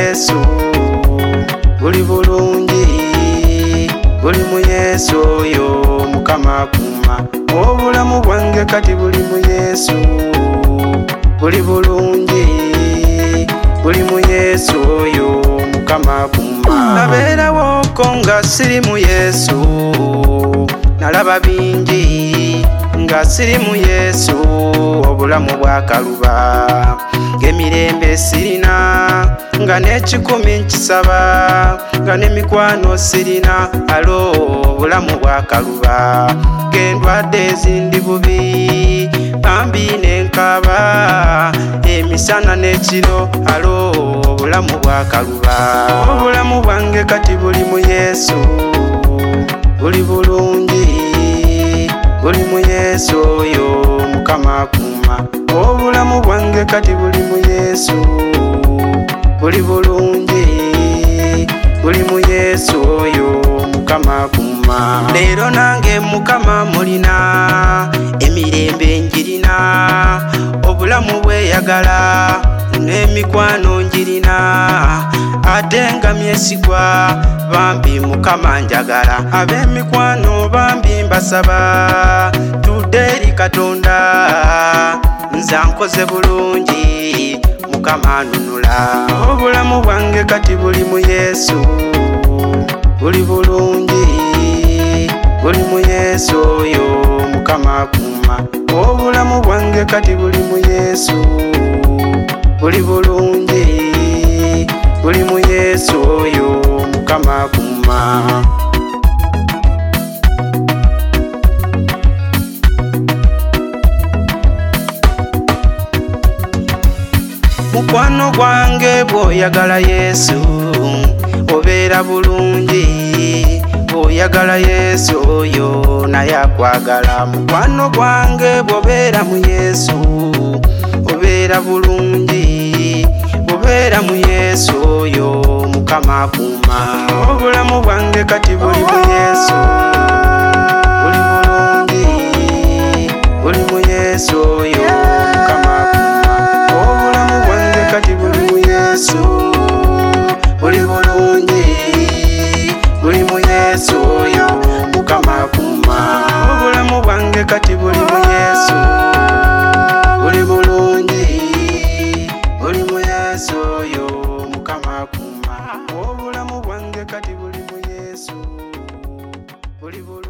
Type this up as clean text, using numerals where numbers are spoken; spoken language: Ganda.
Yesu buli bulungi, buli mu Yesu oyo Mukama akuma. Obulamu bwange kati buli mu Yesu buli bulungi, buli mu Yesu oyo Mukama akuma. Nabeerawo ko nga siri mu Yesu, nalaba bingi nga siri mu Yesu, obulamu bwakaluba. Ng'emirembe sirina, nga n'ekikumi nkisaba, nga n'emikwano sirina, alo obulamu bwakaluba. Ng'endwadde ezindi bubi, bambi n'enkaaba, emisana n'ekiro, alo obulamu bwakaluba. Obulamu bwange kati buli mu Yesu buli bulungi, buli mu Yesu oyo Mukama akuma. Obulamu bwange kati buli mu Yesu buli bulungi, buli mu Yesu oyo Mukama akuma. Leero nange Mukama mulina, emirembe njirina, obulamu bweyagala n'emikwano njirina, ate nga myesigwa bambi Mukama njagala. Ab'emikwano bambi mbasaba tudde eri Katonda, nze nkoze bulungi Mukama anunula. Obulamu bwange kati buli mu Yesu buli bulungi, buli mu Yesu oyo Mukama akuma. Obulamu bwange kati buli mu Yesu buli bulungi, buli mu Yesu oyo Mukama akuma. Mukwano gwange bw'oyagala Yesu obeera bulungi, bw'oyagala Yesu oyo naye akwagala. Mukwano gwange bw'obeera mu Yesu obeera bulungi, bw'obeera mu Yesu oyo Mukama akuma. Obulamu bwange kati buli mu Yesu buli bulungi, buli mu Yesu oyo Mukama akuma. Obulamu bwange kati buli mu Yesu buli bulungi, buli mu Yesu oyo Mukama akuma. Obulamu bwange kati buli mu Yesu buli bulungi, buli mu Yesu oyo Mukama akuma. Obulamu bwange kati buli mu Yesu buli bulungi.